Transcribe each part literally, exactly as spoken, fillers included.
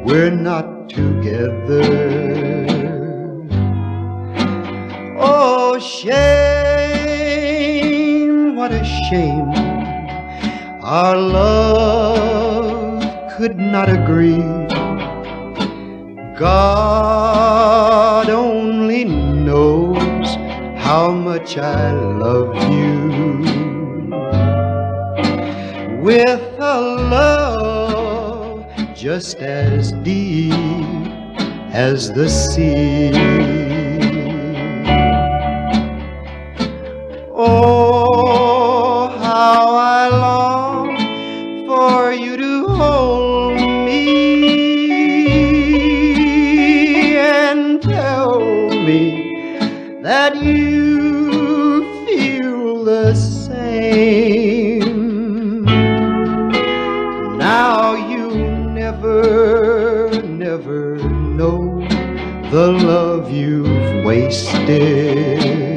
we're not together. Oh, shame, what a shame, our love could not agree. God only knows how much I love you. With a love just as deep as the sea. Oh, how I long for you to hold me and tell me that you feel the same. Now you never, never know the love you've wasted.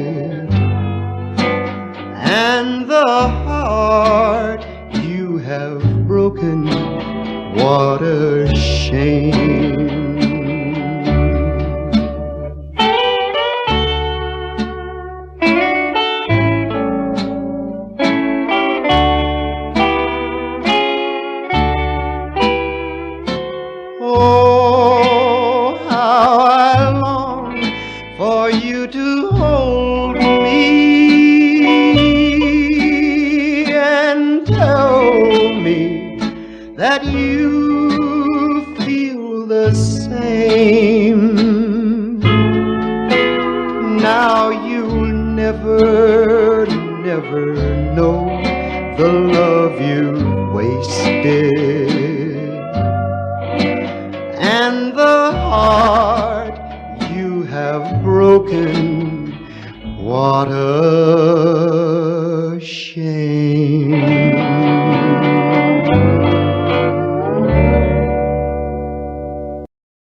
And the heart you have broken, what a shame. Oh, how I long for you to hold me and tell me that you feel the same. Now you'll never, never know the love you've wasted. And the heart you have broken, what a